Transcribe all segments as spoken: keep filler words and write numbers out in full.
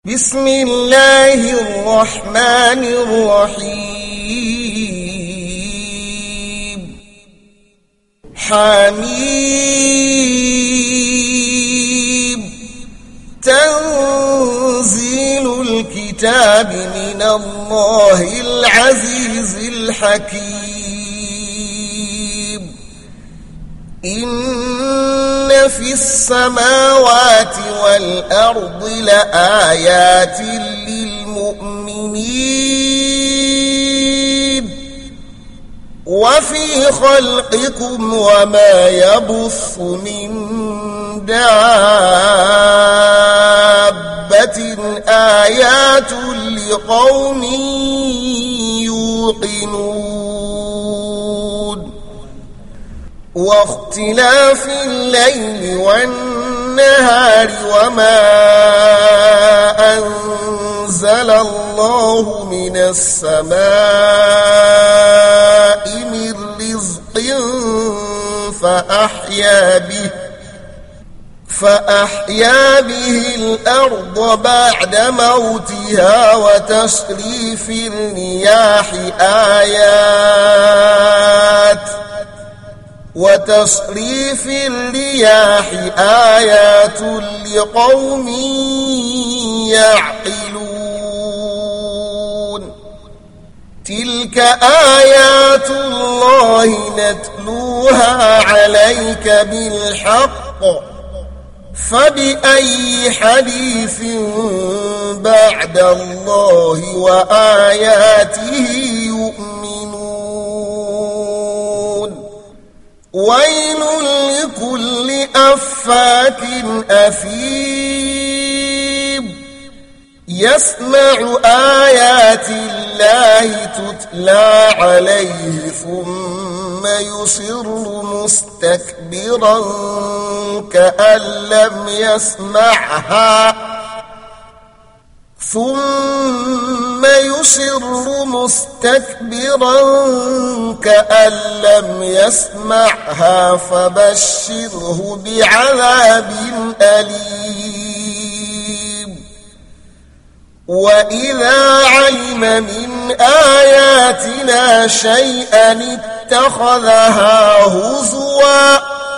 بسم الله الرحمن الرحيم حميم تنزيل الكتاب من الله العزيز الحكيم إن في السماوات والأرض لآيات للمؤمنين وفي خلقكم وما يبث من دابة آيات لقوم يوقنون واختلاف الليل والنهار وما أنزل الله من السماء من رزق فأحيا به فأحيا به الأرض بعد موتها وتصريف الرياح آيات وتصريف الرياح آيات لقوم يعقلون تلك آيات الله نتلوها عليك بالحق فبأي حديث بعد الله وآياته يؤمنون ويل لكل أفاك أثيم يسمع آيات الله تتلى عليه ثم يصر مستكبرا كأن لم يسمعها ثم يصر مستكبرا كأن لم يسمعها فبشره بعذاب أليم وإذا علم من آياتنا شيئا اتخذها هزوا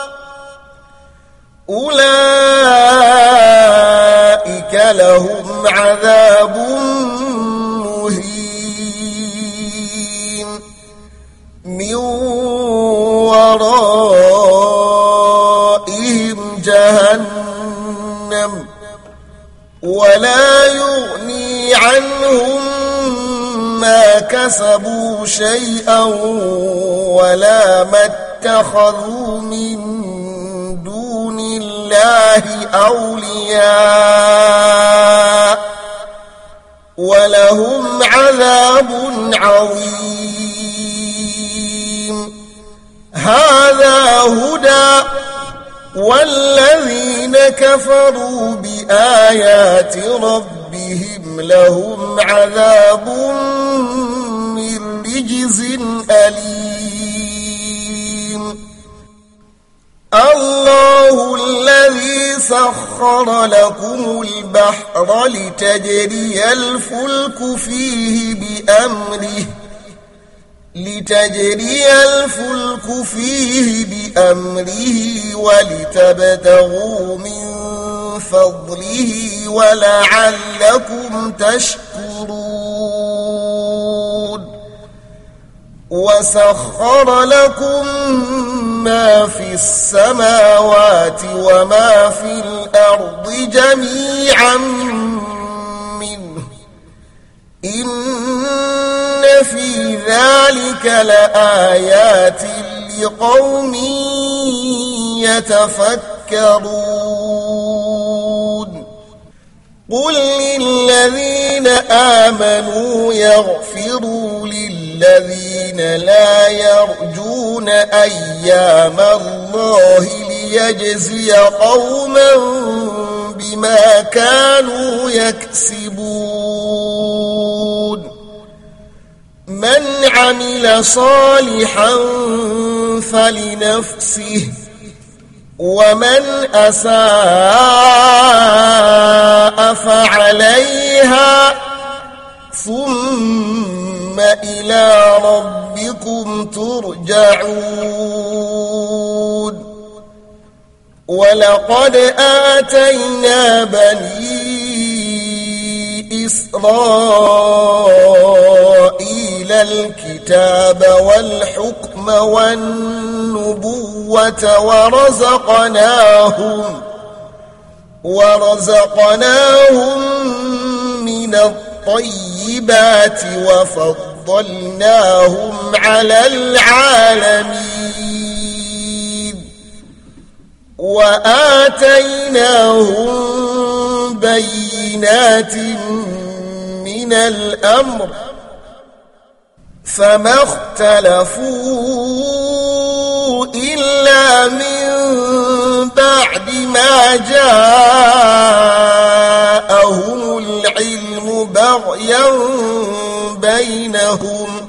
أولئك لهم عذاب مهين من ورائهم جهنم ولا يغني عنهم ما كسبوا شيئا ولا ما اتخذوا من دون الله أولياء ولهم عذاب عظيم هذا هدى والذين كفروا بآيات ربهم لهم عذاب من رجز أليم الله الذي سخر لكم البحر لتجري الفلك فيه بأمره لتجري الفلك فيه بأمره ولتبتغوا من فضله ولعلكم تشكرون وسخر لكم ما في السماوات وما في الأرض جميعا منه إن في ذلك لآيات لقوم يتفكرون قل للذين آمنوا يغفروا للذين لا يرجون أيام الله ليجزي قوما بما كانوا يكسبون من عمل صالحا فلنفسه ومن أساء فعليها ثم إلى ربكم ترجعون ولقد آتينا بني إسرائيل الكتاب والحكم والنبوة ورزقناهم ورزقناهم من الطيبات وفضلناهم على العالمين وآتيناهم بينات من الأمر فما اختلفوا إلا من بعد ما جاءهم العلم بغيا بينهم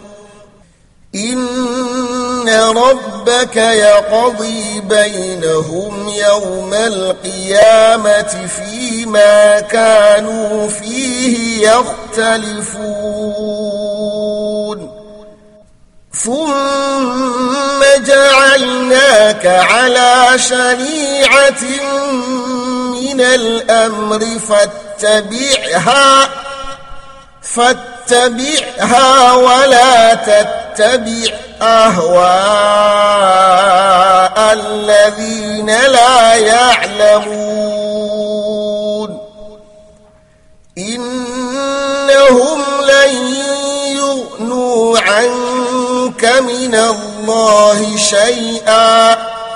إن ربك يقضي بينهم يوم القيامة فيما كانوا فيه يختلفون ثم جعلناك على شريعة من الأمر فاتبعها فاتبعها ولا تتبع أهواء الذين لا يعلمون إنهم لن يغنوا عنك من الله شيئا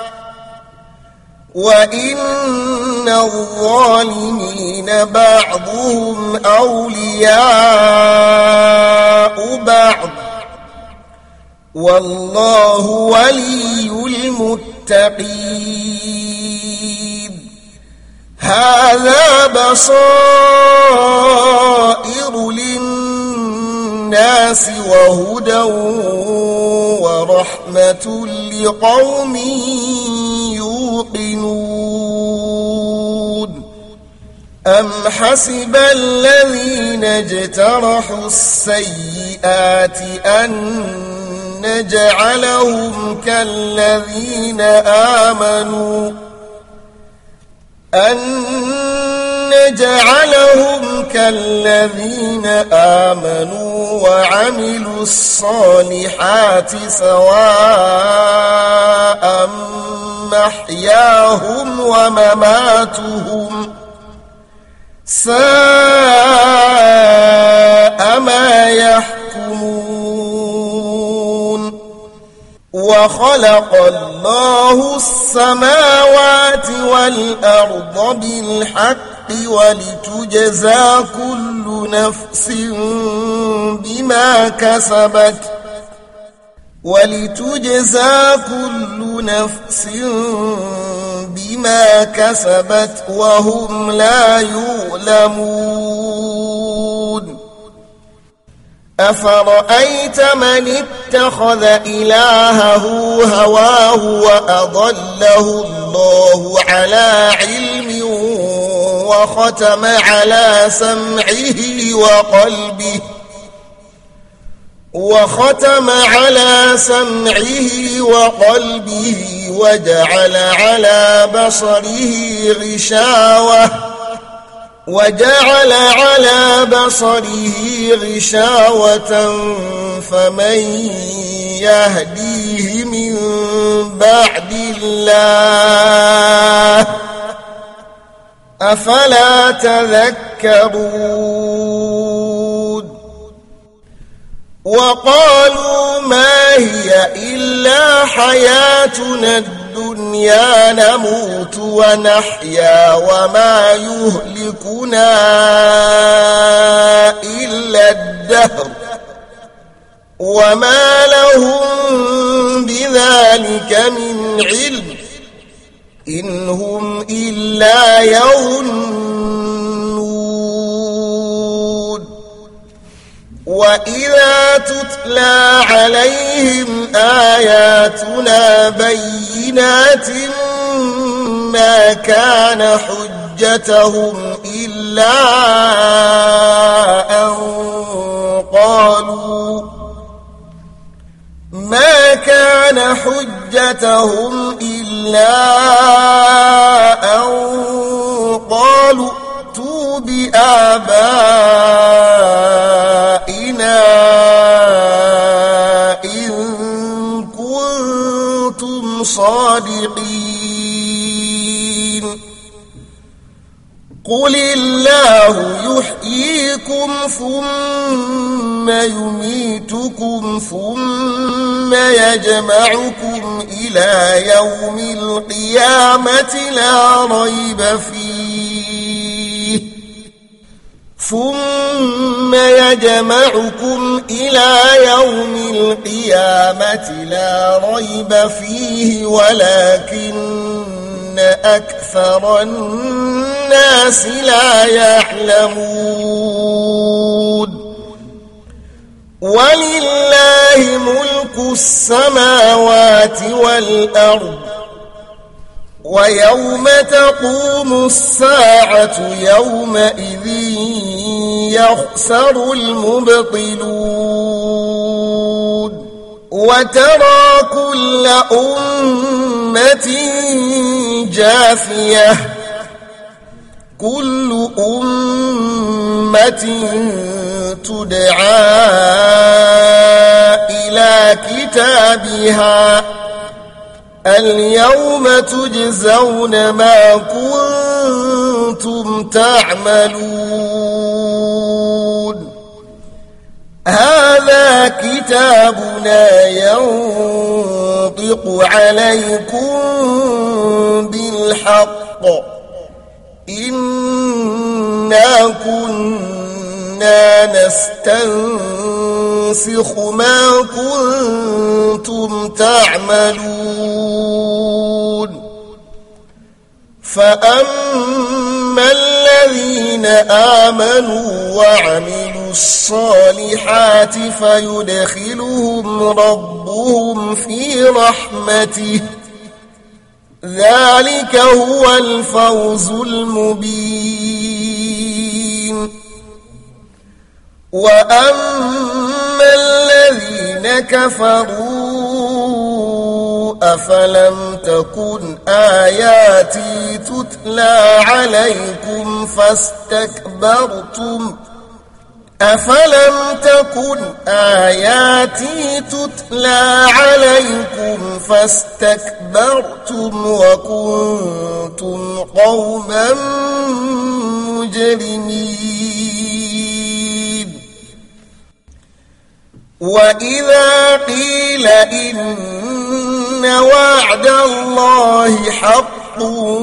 وإن الظالمين بعضهم أولياء بعض والله ولي المتقين هذا بصائر للناس وهدى ورحمة لقوم يوقنون أم حسب الذين اجترحوا السيئات أن نجعلهم كالذين آمنوا أن نجعلهم كالذين آمنوا وعملوا الصالحات سواء محياهم ومماتهم ساء ما يحكمون وخلق الله السماوات والأرض بالحق ولتجزى كل نفس بما كسبت ولتجزى كل نفس بما كسبت وهم لا يظلمون أفرأيت من اتخذ إلهه هواه وأضله الله على علم وختم على سمعه وقلبه وختم على سمعه وقلبه وجعل على بصره غشاوة وجعل على بصره غشاوة فمن يهديه من بعد الله أفلا تذكرون وقالوا ما هي إلا حياتنا الدنيا نموت ونحيا وما يهلكنا إلا الدهر وما لهم بذلك من علم إن هم إلا يظنون وإذا تتلى عليهم آياتنا بينات ما كان حجتهم إلا أن قالوا ما كان حجتهم إلا أن قالوا ائتوا بآبائنا إن كنتم صادقين قل الله يحييكم ثم يميتكم ثم يجمعكم إلى يوم القيامة لا ريب فيه ثم يجمعكم إلى يوم القيامة لا ريب فيه ولكن أكثر الناس لا يعلمون ولله ملك السماوات والأرض ويوم تقوم الساعة يومئذ يخسر المبطلون وترى كل أمة جاثية كل أمة تدعى إلى كتابها اليوم تجزون ما كنتم تعملون هذا كتابنا ينطق عليكم بالحق إنا كنا نستنسخ ما كنتم تعملون فأما الذين آمنوا وعملوا الصالحات فيدخلهم ربهم في رحمته ذلك هو الفوز المبين وأما الذين كفروا أفلم تكن آياتي تتلى عليكم فاستكبرتم أفلم تكن آياتي تتلى عليكم فاستكبرتم وكنتم قوما مجرمين وإذا قيل إن وعد الله حق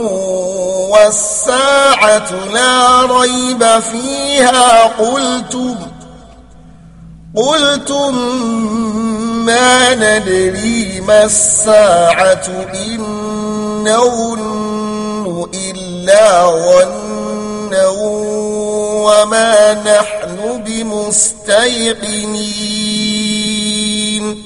والساعة لا ريب فيها قلتم قلتم ما ندري ما الساعة إن نظن إلا ظنا وما نحن بمستيقنين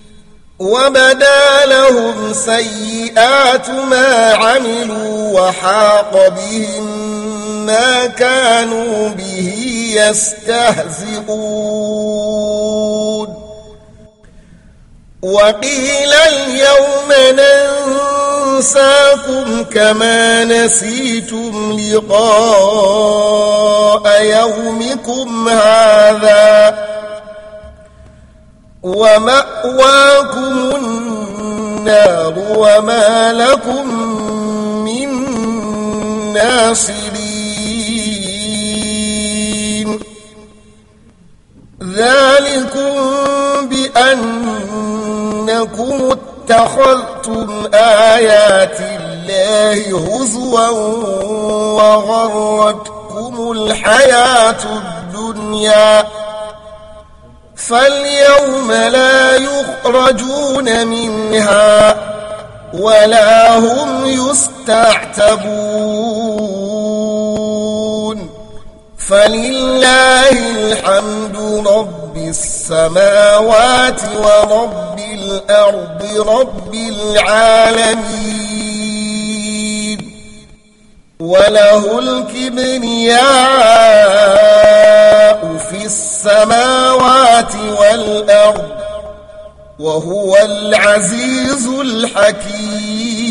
وبدا لهم سيئات ما عملوا وحاق بهم ما كانوا به يستهزئون وقيل اليوم ننساكم كما نسيتم لقاء يومكم هذا ومأواكم النار وما لكم من ناصرين ذلكم بأنكم اتخذتم آيات الله هزوا وغرتكم الحياة الدنيا فاليوم لا يخرجون منها ولا هم يستعتبون فلله الحمد رب السماوات ورب الأرض رب العالمين وله الكبرياء في السماوات والأرض وهو العزيز الحكيم.